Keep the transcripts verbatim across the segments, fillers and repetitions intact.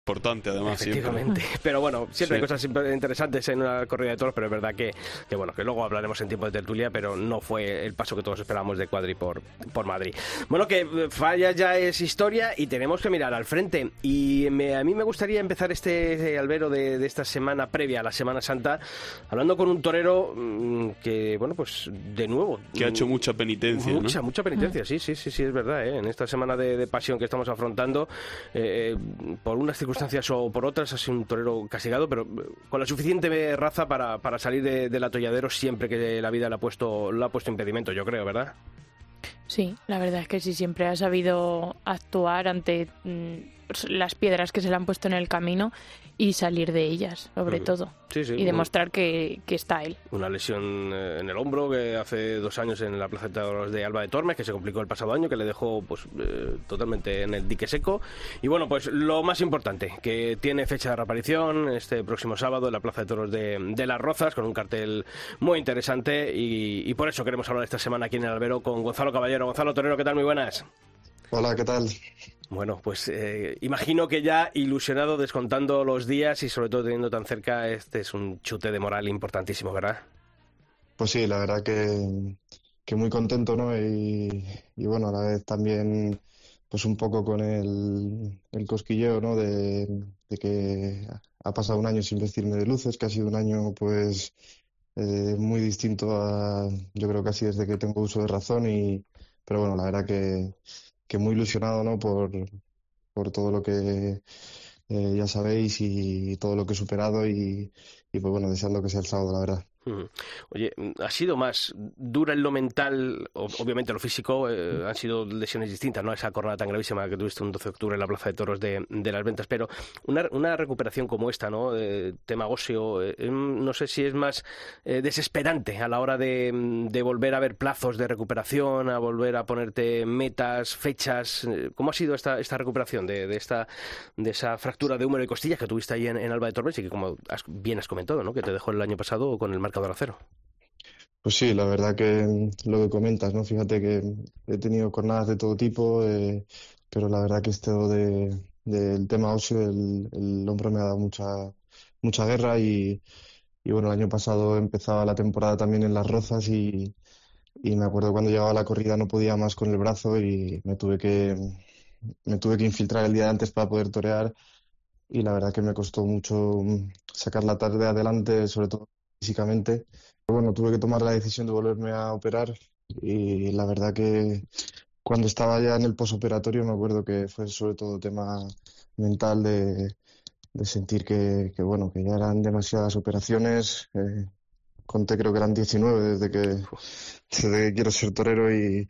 Importante, además, Efectivamente, siempre. pero bueno, siempre Sí. hay cosas siempre interesantes en una corrida de toros, pero es verdad que, que bueno, que luego hablaremos en tiempo de tertulia, pero no fue el paso que todos esperábamos de Cuadri por, por Madrid. Bueno, que Falla ya es historia y tenemos que mirar al frente, y me, a mí me gustaría empezar este albero de, de esta semana previa a la Semana Santa, hablando con un torero mmm, que, bueno, pues de nuevo... Que ha hecho mucha penitencia, Mucha, ¿no? mucha penitencia, sí, sí, sí, sí, es verdad, ¿eh? En esta semana de, de pasión que estamos afrontando, eh, por unas circunstancias o por otras, ha sido un torero castigado, pero con la suficiente raza para, para salir de, del atolladero siempre que la vida le ha puesto, le ha puesto impedimento, yo creo, ¿verdad? Sí, la verdad es que sí, siempre ha sabido actuar ante mmm, las piedras que se le han puesto en el camino y salir de ellas, sobre uh-huh. todo. Sí, sí, y demostrar que, que está él. Una lesión en el hombro que hace dos años en la Plaza de Toros de Alba de Tormes, que se complicó el pasado año, que le dejó pues eh, totalmente en el dique seco. Y bueno, pues lo más importante, que tiene fecha de reaparición este próximo sábado en la Plaza de Toros de, de Las Rozas, con un cartel muy interesante, y, y por eso queremos hablar esta semana aquí en el albero con Gonzalo Caballero. Gonzalo Torero, ¿qué tal? Muy buenas. Hola, ¿qué tal? Bueno, pues eh, imagino que ya ilusionado, descontando los días y sobre todo teniendo tan cerca, este es un chute de moral importantísimo, ¿verdad? Pues sí, la verdad que, que muy contento, ¿no? Y, y bueno, a la vez también pues un poco con el, el cosquilleo, ¿no? De, de que ha pasado un año sin vestirme de luces, que ha sido un año pues eh, muy distinto a, yo creo, casi desde que tengo uso de razón, y pero bueno, la verdad que que muy ilusionado, ¿no? Por, por todo lo que eh, ya sabéis y todo lo que he superado, y, y pues bueno, deseando que sea el sábado, la verdad. Oye, ¿ha sido más dura en lo mental? Obviamente lo físico, eh, han sido lesiones distintas, ¿no? Esa cornada tan gravísima que tuviste un doce de octubre en la Plaza de Toros de, de Las Ventas, pero una, una recuperación como esta, ¿no? Eh, tema óseo, eh, no sé si es más eh, desesperante a la hora de, de volver a ver plazos de recuperación, a volver a ponerte metas, fechas. ¿Cómo ha sido esta, esta recuperación de, de, esta, de esa fractura de húmero y costillas que tuviste ahí en, en Alba de Tormes y que, como has, bien has comentado, ¿no? Que te dejó el año pasado con el marcador a cero? Pues sí, la verdad que lo que comentas, ¿no? Fíjate que he tenido jornadas de todo tipo, eh, pero la verdad que esto de, del tema óseo, el, el hombro me ha dado mucha, mucha guerra, y, y bueno, el año pasado empezaba la temporada también en Las Rozas, y, y me acuerdo cuando llegaba a la corrida no podía más con el brazo y me tuve que, me tuve que infiltrar el día de antes para poder torear, y la verdad que me costó mucho sacar la tarde adelante, sobre todo físicamente. Pero bueno, tuve que tomar la decisión de volverme a operar, y la verdad que cuando estaba ya en el posoperatorio me acuerdo que fue sobre todo tema mental de, de sentir que, que bueno, que ya eran demasiadas operaciones. Eh, conté, creo que eran diecinueve desde que, desde que quiero ser torero, y,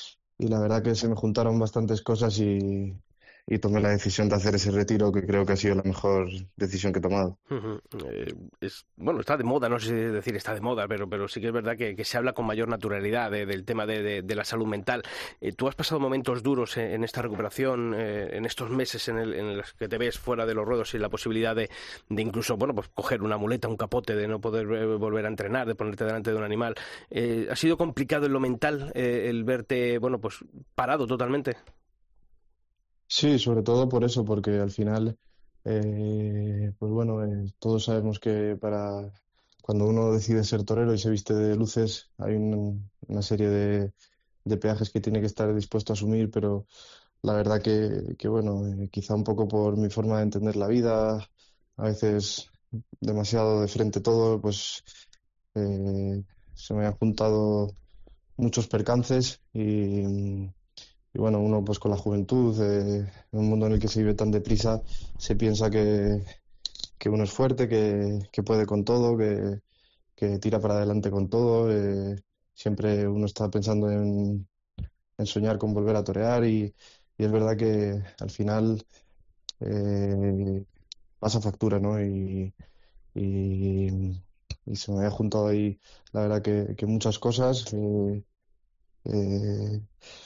y la verdad que se me juntaron bastantes cosas, y, y tomé la decisión de hacer ese retiro, que creo que ha sido la mejor decisión que he tomado. Uh-huh. Eh, es, bueno, está de moda, no sé decir está de moda, pero, pero sí que es verdad que, que se habla con mayor naturalidad de, del tema de, de, de la salud mental. Eh, ¿Tú has pasado momentos duros en, en esta recuperación, eh, en estos meses en, el, en los que te ves fuera de los ruedos y la posibilidad de, de incluso, bueno, pues coger una muleta, un capote, de no poder eh, volver a entrenar, de ponerte delante de un animal? Eh, ¿Ha sido complicado en lo mental eh, el verte, bueno, pues parado totalmente? Sí, sobre todo por eso, porque al final, eh, pues bueno, eh, todos sabemos que para cuando uno decide ser torero y se viste de luces, hay un- una serie de, de peajes que tiene que estar dispuesto a asumir, pero la verdad que, que bueno, eh, quizá un poco por mi forma de entender la vida, a veces demasiado de frente todo, pues eh, se me han juntado muchos percances, y y bueno, uno pues con la juventud, eh, en un mundo en el que se vive tan deprisa, se piensa que, que uno es fuerte, que, que puede con todo, que, que tira para adelante con todo. Eh, siempre uno está pensando en, en soñar con volver a torear, y, y es verdad que al final eh, pasa factura, ¿no? Y, y, y se me ha juntado ahí, la verdad que, que muchas cosas. Eh, eh,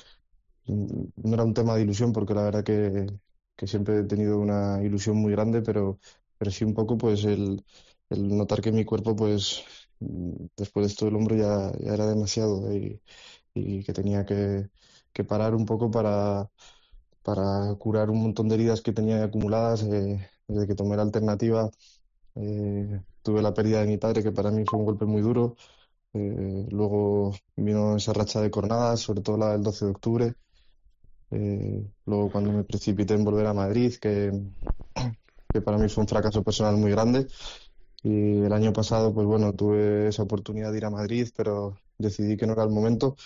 No era un tema de ilusión, porque la verdad que, que siempre he tenido una ilusión muy grande, pero, pero sí un poco pues el, el notar que mi cuerpo pues mm, después de esto el hombro ya, ya era demasiado, y, y que tenía que, que parar un poco para, para curar un montón de heridas que tenía acumuladas, eh, desde que tomé la alternativa, eh, tuve la pérdida de mi padre, que para mí fue un golpe muy duro. Eh, luego vino esa racha de cornadas, sobre todo la del doce de octubre. Eh, luego cuando me precipité en volver a Madrid, que, que para mí fue un fracaso personal muy grande. Y el año pasado, pues bueno, tuve esa oportunidad de ir a Madrid, pero decidí que no era el momento.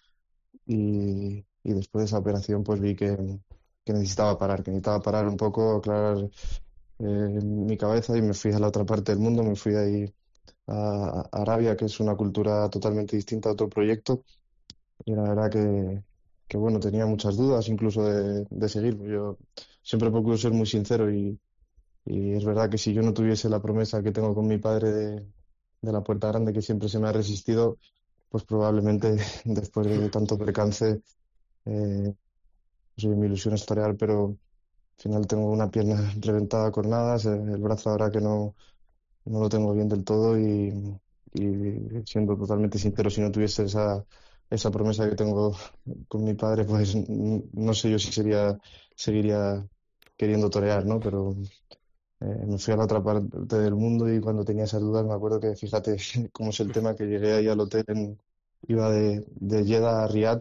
Y, y después de esa operación, pues vi que, que necesitaba parar, que necesitaba parar un poco, aclarar eh, mi cabeza y me fui a la otra parte del mundo, me fui ahí a, a Arabia, que es una cultura totalmente distinta a otro proyecto. Y la verdad que, que bueno, tenía muchas dudas incluso de, de seguir. Yo siempre procuro ser muy sincero y, y es verdad que si yo no tuviese la promesa que tengo con mi padre de, de la puerta grande, que siempre se me ha resistido, pues probablemente después de tanto percance, eh, pues, mi ilusión es torear, pero al final tengo una pierna reventada con nada, el brazo ahora que no, no lo tengo bien del todo y, y siendo totalmente sincero, si no tuviese esa, esa promesa que tengo con mi padre, pues n- no sé yo si sería, seguiría queriendo torear, ¿no? Pero eh, me fui a la otra parte del mundo y cuando tenía esas dudas me acuerdo que, fíjate cómo es el tema, que llegué ahí al hotel, en- iba de, de Jeddah a Riad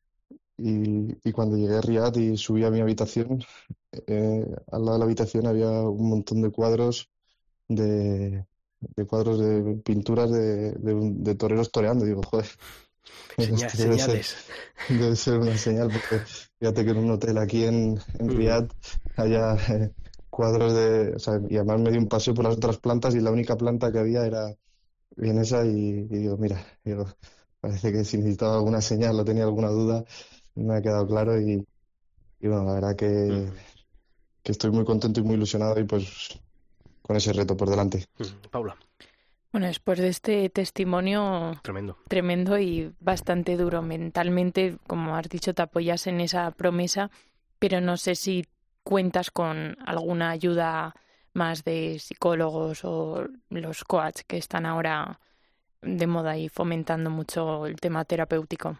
y, y cuando llegué a Riad y subí a mi habitación, eh, al lado de la habitación había un montón de cuadros de, de cuadros de pinturas de, de, un- de toreros toreando. Digo, joder, Seña- esto debe ser, señales. debe ser una señal, porque fíjate que en un hotel aquí en, en Ujú. Riad haya eh, cuadros de... O sea, y además me di un paseo por las otras plantas y la única planta que había era en esa y, y digo, mira, digo, parece que si necesitaba alguna señal o tenía alguna duda, me ha quedado claro y, y bueno, la verdad que, Ujú. que estoy muy contento y muy ilusionado y pues con ese reto por delante. Ujú. Paula, Bueno, después de este testimonio tremendo. tremendo y bastante duro mentalmente, como has dicho, te apoyas en esa promesa, pero no sé si cuentas con alguna ayuda más de psicólogos o los coaches que están ahora de moda y fomentando mucho el tema terapéutico.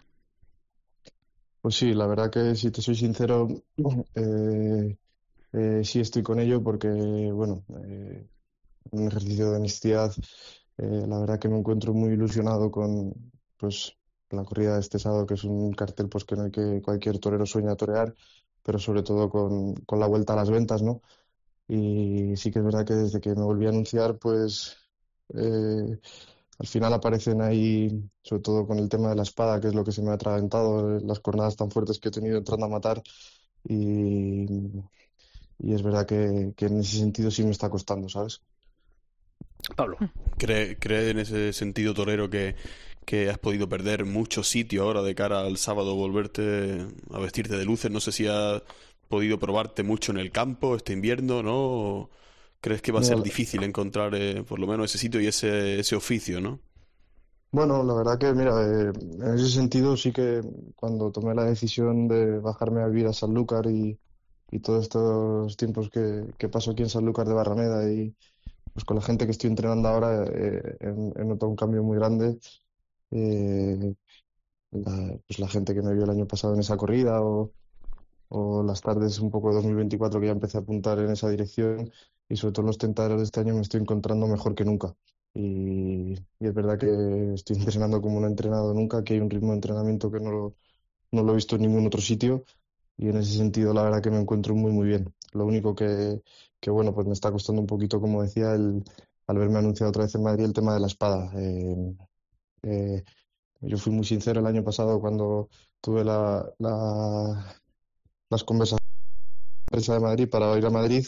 Pues sí, la verdad que si te soy sincero, eh, eh, sí estoy con ello porque, bueno, eh, un ejercicio de honestidad, eh, la verdad que me encuentro muy ilusionado con, pues, la corrida de este sábado, que es un cartel pues que no hay que cualquier torero sueña torear, pero sobre todo con, con la vuelta a las ventas, ¿no? Y sí que es verdad que desde que me volví a anunciar, pues eh, al final aparecen ahí, sobre todo con el tema de la espada, que es lo que se me ha atragantado, eh, las cornadas tan fuertes que he tenido entrando a matar. Y, y es verdad que, que en ese sentido sí me está costando, ¿sabes? Pablo, ¿Cree, cree en ese sentido torero que, que has podido perder mucho sitio ahora de cara al sábado, volverte a vestirte de luces? No sé si has podido probarte mucho en el campo este invierno, ¿no? ¿O crees que va a Mira, ser la- difícil encontrar eh, por lo menos ese sitio y ese, ese oficio, ¿no? bueno, la verdad que, mira, eh, en ese sentido sí que cuando tomé la decisión de bajarme a vivir a Sanlúcar y, y todos estos tiempos que, que paso aquí en Sanlúcar de Barrameda y pues con la gente que estoy entrenando ahora, eh, he, he notado un cambio muy grande. Eh, la, pues la gente que me vio el año pasado en esa corrida o, o las tardes un poco de dos mil veinticuatro que ya empecé a apuntar en esa dirección y sobre todo en los tentaderos de este año me estoy encontrando mejor que nunca. Y, y es verdad que estoy entrenando como no he entrenado nunca, que hay un ritmo de entrenamiento que no lo, no lo he visto en ningún otro sitio y en ese sentido la verdad que me encuentro muy muy bien. Lo único que, que bueno, pues me está costando un poquito, como decía, el, al verme anunciado otra vez en Madrid el tema de la espada. Eh, eh, yo fui muy sincero el año pasado cuando tuve la, la- las conversaciones con la prensa de Madrid para ir a Madrid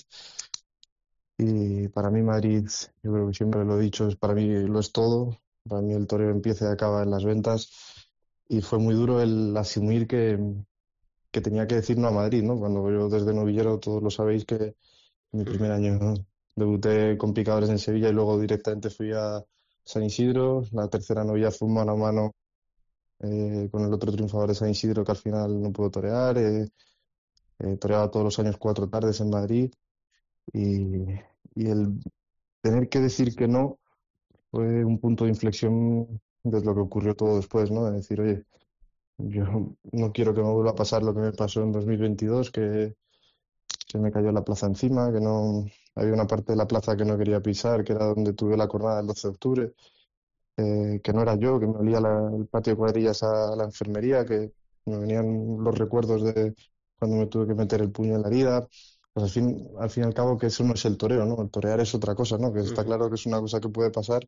y para mí Madrid, yo creo que siempre lo he dicho, es para mí lo es todo. Para mí el toreo empieza y acaba en las ventas y fue muy duro el asumir que, que tenía que decir no a Madrid, ¿no? Cuando yo desde novillero, todos lo sabéis que mi primer año, ¿no? Debuté con picadores en Sevilla y luego directamente fui a San Isidro. La tercera novilla fue un mano a mano eh, con el otro triunfador de San Isidro que al final no pudo torear. Eh, eh, toreaba todos los años cuatro tardes en Madrid y, y el tener que decir que no fue un punto de inflexión de lo que ocurrió todo después, ¿no? De decir, oye, yo no quiero que me vuelva a pasar lo que me pasó en dos mil veintidós, que se me cayó la plaza encima, que no había una parte de la plaza que no quería pisar, que era donde tuve la cornada del doce de octubre, eh, que no era yo, que me olía la- el patio de cuadrillas a la enfermería, que me venían los recuerdos de cuando me tuve que meter el puño en la herida. Pues al fin, al fin y al cabo que eso no es el toreo, ¿no? El torear es otra cosa, ¿no? Que está Ujú. claro que es una cosa que puede pasar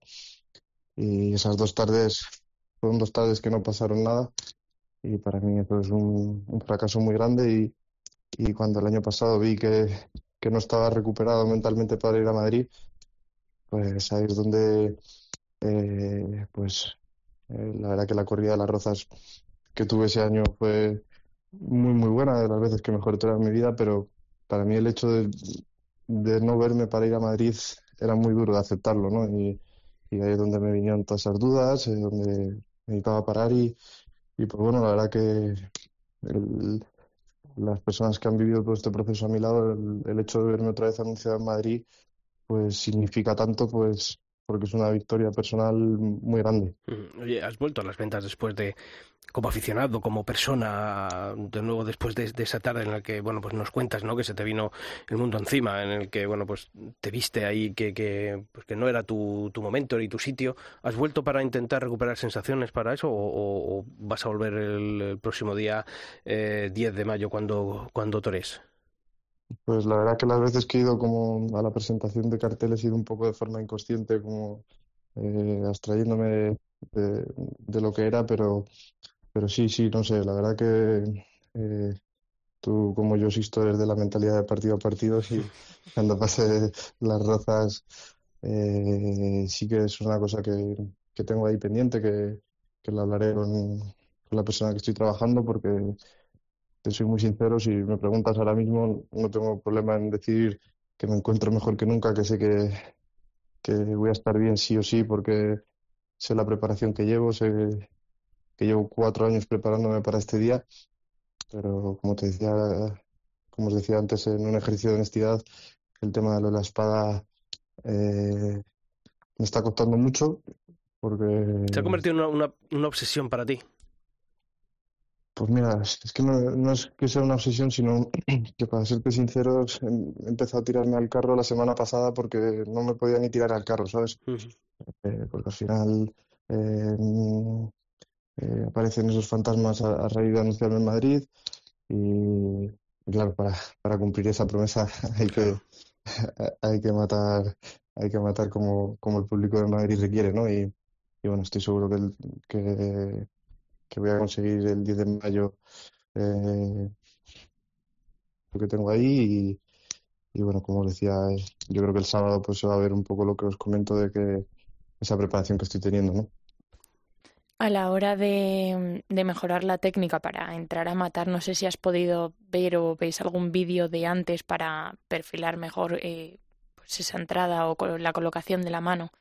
y esas dos tardes fueron dos tardes que no pasaron nada y para mí eso es un, un fracaso muy grande y, y cuando el año pasado vi que, que no estaba recuperado mentalmente para ir a Madrid, pues ahí es donde eh, pues eh, la verdad que la corrida de las Rozas que tuve ese año fue muy muy buena, de las veces que mejor he en mi vida, pero para mí el hecho de, de no verme para ir a Madrid era muy duro de aceptarlo, ¿no? Y, y ahí es donde me vinieron todas esas dudas, eh, donde necesitaba parar y, y pues bueno, la verdad que el- las personas que han vivido todo este proceso a mi lado, el, el hecho de verme otra vez anunciado en Madrid, pues significa tanto, pues porque es una victoria personal muy grande. Ujú. Oye, ¿has vuelto a las ventas después de, como aficionado, como persona, de nuevo después de, de esa tarde en la que, bueno, pues nos cuentas, ¿no? Que se te vino el mundo encima, en el que, bueno, pues te viste ahí que, que, pues que no era tu, tu momento ni tu sitio. ¿Has vuelto para intentar recuperar sensaciones para eso o, o- o vas a volver el, el próximo día eh, diez de mayo cuando, cuando torees? Pues la verdad que las veces que he ido como a la presentación de carteles he ido un poco de forma inconsciente, como eh, abstrayéndome de, de- de lo que era, pero, pero sí, sí, no sé, la verdad que eh, tú como yo Sisto eres de la mentalidad de partido a partido y cuando pase las Rozas eh, sí que es una cosa que, que tengo ahí pendiente, que, que lo hablaré con, con la persona que estoy trabajando porque te soy muy sincero, si me preguntas ahora mismo, no tengo problema en decir que me encuentro mejor que nunca, que sé que, que voy a estar bien sí o sí, porque sé la preparación que llevo, sé que llevo cuatro años preparándome para este día, pero como te decía, como os decía antes, en un ejercicio de honestidad, el tema de lo de la espada eh, me está costando mucho, ¿Se ha porque convertido en una, una, una obsesión para ti? pues mira, es es que no, no es que sea una obsesión, sino que para serte sincero, em- he empezado a tirarme al carro la semana pasada porque no me podía ni tirar al carro, ¿sabes? Ujú. Eh, porque al final eh, mm, eh, aparecen esos fantasmas a, a raíz de anunciarme en Madrid y, y claro, para, para cumplir esa promesa hay Claro. que, hay que matar, hay que matar como, como el público de Madrid requiere, ¿no? Y, y bueno, estoy seguro que, el- que, que voy a conseguir el diez de mayo eh, lo que tengo ahí y, y bueno, como os decía, eh, yo creo que el sábado pues se va a ver un poco lo que os comento de que esa preparación que estoy teniendo, ¿no? A la hora de, de mejorar la técnica para entrar a matar, no sé si has podido ver o veis algún vídeo de antes para perfilar mejor eh, pues esa entrada o co- la colocación de la mano.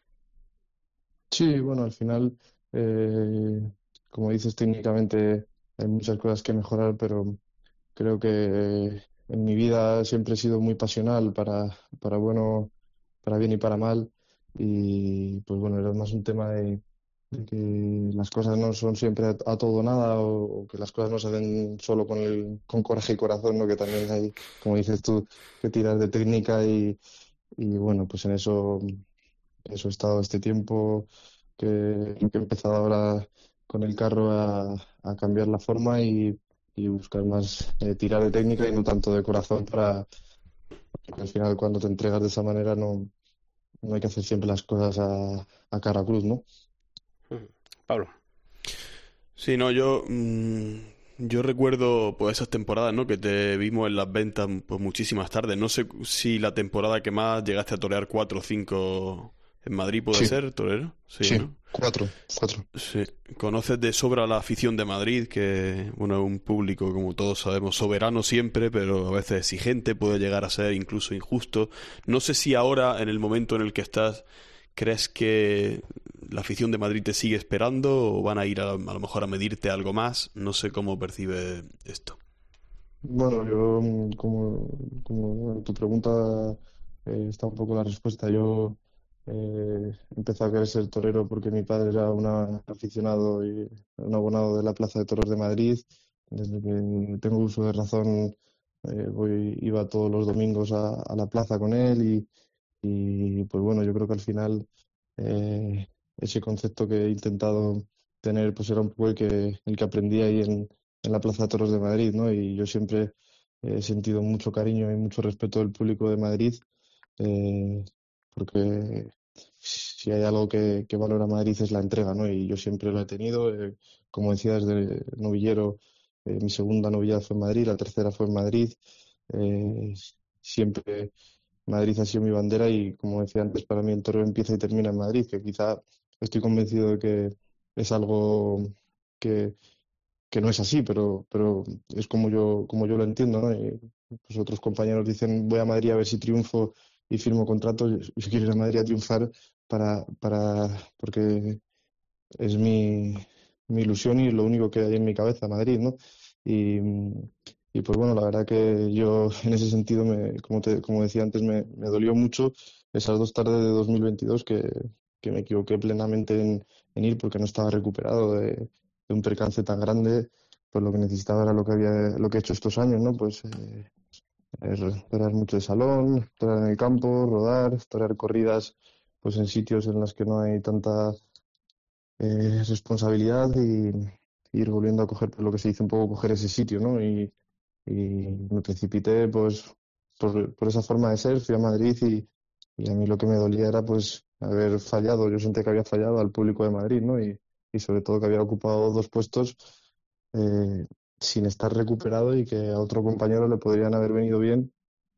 Sí, bueno, al final, eh, como dices, técnicamente hay muchas cosas que mejorar, pero creo que eh, en mi vida siempre he sido muy pasional para, para bueno, para bien y para mal. Y pues bueno, era más un tema de, de que las cosas no son siempre a, a todo o nada, o, o que las cosas no se hacen solo con el, con coraje y corazón, ¿no? Que también hay, como dices tú, que tirar de técnica y, y bueno, pues en eso. Eso he estado este tiempo que, que he empezado ahora con el carro a, a cambiar la forma y, y buscar más eh, tirar de técnica y no tanto de corazón para porque al final cuando te entregas de esa manera no, no hay que hacer siempre las cosas a, a cara cruz, ¿no? Ujú. Pablo. Sí, no, yo, mm, yo recuerdo pues esas temporadas, ¿no? Que te vimos en las ventas pues muchísimas tardes. No sé si la temporada que más llegaste a torear cuatro o cinco en Madrid puede Sí, ser, torero. Sí, sí, ¿no? cuatro, cuatro. Sí. Conoces de sobra la afición de Madrid, que bueno, es un público, como todos sabemos, soberano siempre, pero a veces exigente, puede llegar a ser incluso injusto. No sé si ahora, en el momento en el que estás, crees que la afición de Madrid te sigue esperando o van a ir a, a lo mejor a medirte algo más. No sé cómo percibe esto. Bueno, yo mm, como, como en tu pregunta eh, está un poco la respuesta. Yo eh, empecé a querer ser torero porque mi padre era un aficionado y un abonado de la Plaza de Toros de Madrid. Desde que tengo uso de razón eh, voy, iba todos los domingos a, a la plaza con él y, y pues bueno, yo creo que al final eh, ese concepto que he intentado tener pues era un poco el que, el que aprendí ahí en, en la Plaza de Toros de Madrid, ¿no? Y yo siempre he sentido mucho cariño y mucho respeto del público de Madrid, eh, porque si hay algo que, que valora Madrid es la entrega, ¿no? Y yo siempre lo he tenido, eh, como decía, desde novillero, eh, mi segunda novillada fue en Madrid, la tercera fue en Madrid, eh, siempre Madrid ha sido mi bandera y, como decía antes, para mí el toreo empieza y termina en Madrid, que quizá estoy convencido de que es algo que, que no es así, pero, pero es como yo, como yo lo entiendo, ¿no? Y, pues otros compañeros dicen, voy a Madrid a ver si triunfo y firmo contrato. Yo, yo quiero ir a Madrid a triunfar para, para, porque es mi, mi ilusión y lo único que hay en mi cabeza, Madrid, ¿no? Y, y pues bueno, la verdad que yo en ese sentido, me, como, te, como decía antes, me, me dolió mucho esas dos tardes de dos mil veintidós que, que me equivoqué plenamente en, en ir porque no estaba recuperado de, de un percance tan grande. Pues lo que necesitaba era lo que había, lo que he hecho estos años, ¿no? Pues eh, er- torear mucho de salón, torear en el campo, rodar, torear corridas pues en sitios en los que no hay tanta eh, responsabilidad y ir volviendo a coger pues, lo que se dice un poco coger ese sitio, ¿no? Y, y me precipité pues por, por esa forma de ser, fui a Madrid y, y a mí lo que me dolía era pues haber fallado, yo sentí que había fallado al público de Madrid, ¿no? Y, y sobre todo que había ocupado dos puestos eh, sin estar recuperado y que a otro compañero le podrían haber venido bien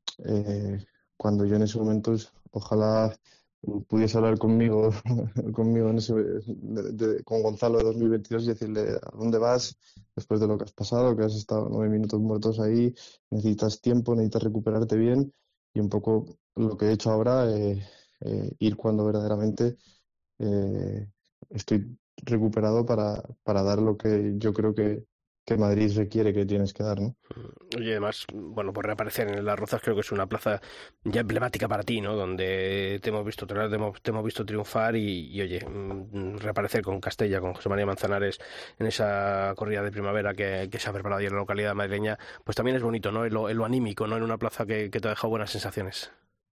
eh, cuando yo en ese momento es- ojalá pudiese hablar conmigo, conmigo en ese, de- de- con Gonzalo de dos mil veintidós y decirle a dónde vas después de lo que has pasado, que has estado nueve minutos muertos ahí, necesitas tiempo, necesitas recuperarte bien y un poco lo que he hecho ahora, eh, eh, ir cuando verdaderamente eh, estoy recuperado para, para dar lo que yo creo que, que Madrid requiere que tienes que dar, ¿no? Oye, además, bueno, por reaparecer en Las Rozas creo que es una plaza ya emblemática para ti, ¿no? Donde te hemos visto torear, te hemos, te hemos visto triunfar y, y, oye, mm, reaparecer con Castella, con José María Manzanares en esa corrida de primavera que, que se ha preparado ahí en la localidad madrileña, pues también es bonito, ¿no? En lo, en lo anímico, ¿no? En una plaza que, que te ha dejado buenas sensaciones.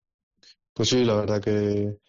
Pues sí, la verdad que,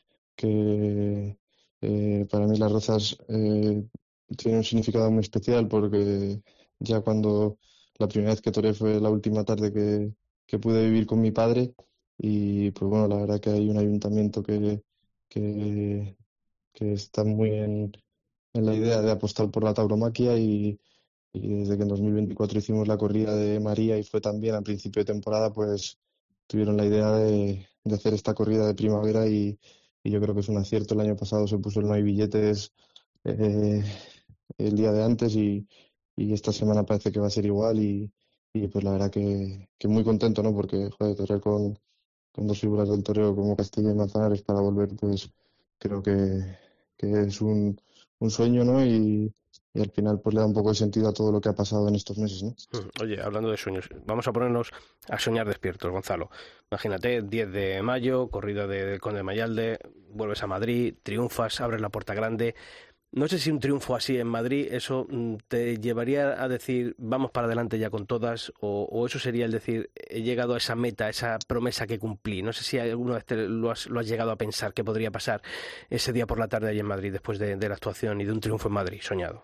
que eh, para mí Las Rozas eh, tiene un significado muy especial porque ya cuando la primera vez que toreé fue la última tarde que, que pude vivir con mi padre y pues bueno, la verdad que hay un ayuntamiento que, que, que está muy en, en la idea de apostar por la tauromaquia y, y desde que en dos mil veinticuatro hicimos la corrida de María y fue también al principio de temporada, pues tuvieron la idea de, de hacer esta corrida de primavera y, y yo creo que es un acierto. El año pasado se puso el no hay billetes eh, el día de antes y, y esta semana parece que va a ser igual y, y pues la verdad que, que muy contento, ¿no? Porque, joder, torear con, con dos figuras del toreo como Castilla y Manzanares para volver, pues creo que, que es un, un sueño, ¿no? Y, y al final pues le da un poco de sentido a todo lo que ha pasado en estos meses, ¿no? Mm, Oye, hablando de sueños, vamos a ponernos a soñar despiertos, Gonzalo. Imagínate, diez de mayo, corrida de, del Conde de Mayalde, vuelves a Madrid, triunfas, abres la puerta grande. No sé si un triunfo así en Madrid, eso mm, te llevaría a decir, vamos para adelante ya con todas, o, o eso sería el decir, he llegado a esa meta, a esa promesa que cumplí. No sé si alguna vez te lo has, lo has llegado a pensar que podría pasar ese día por la tarde allí en Madrid, después de, de la actuación y de un triunfo en Madrid, soñado.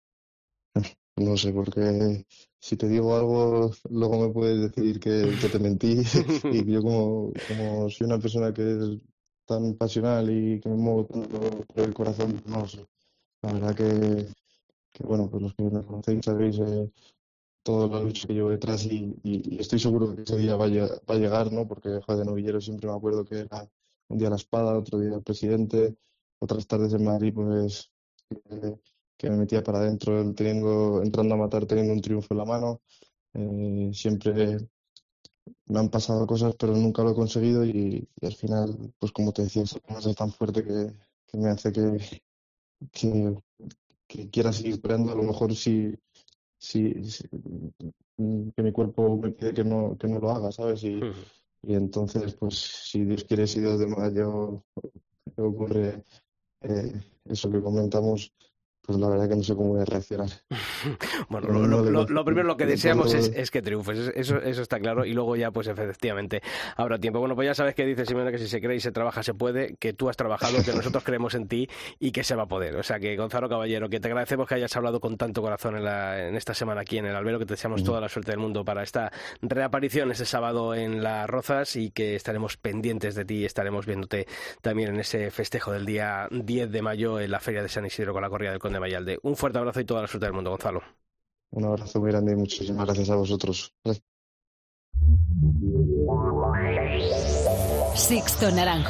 No sé, porque si te digo algo, luego me puedes decir que, que te mentí y que yo como, como soy una persona que es tan pasional y que me muevo tanto por el corazón, no lo sé. La verdad que, que, bueno, pues los que me conocéis sabéis eh, toda la lucha que llevo detrás y, y- y estoy seguro que ese día va a, lle- va a llegar, ¿no? Porque, joder, de novillero siempre me acuerdo que era un día la espada, otro día el presidente, otras tardes en Madrid, pues que, que me metía para adentro teniendo, entrando a matar teniendo un triunfo en la mano. Eh, siempre me han pasado cosas, pero nunca lo he conseguido y, y al final, pues como te decía, esa promesa es tan fuerte que, que me hace que, que, que quiera seguir peleando. A lo mejor sí si, si- mm, que mi cuerpo me pide que no, que no lo haga, ¿sabes? Y, y entonces, pues, si Dios quiere, si Dios de mayo ocurre eh, eso que comentamos, pues la verdad que no sé cómo voy a reaccionar. Bueno, Pero lo, no, lo, de lo, lo- lo primero lo que de deseamos todo- es, es que triunfes, eso, eso está claro, y luego ya pues efectivamente habrá tiempo. Bueno, pues ya sabes que dice Simeone que si se cree y se trabaja se puede, que tú has trabajado, que nosotros creemos en ti y que se va a poder. O sea que Gonzalo Caballero, que te agradecemos que hayas hablado con tanto corazón en, la, en esta semana aquí en el Albero, que te deseamos toda la suerte del mundo para esta reaparición este sábado en Las Rozas y que estaremos pendientes de ti y estaremos viéndote también en ese festejo del día diez de mayo en la Feria de San Isidro con la corrida del Conde Mayalde. Un fuerte abrazo y toda la suerte del mundo, Gonzalo. Un abrazo muy grande y muchísimas gracias a vosotros. Gracias. Sixto Naranjo.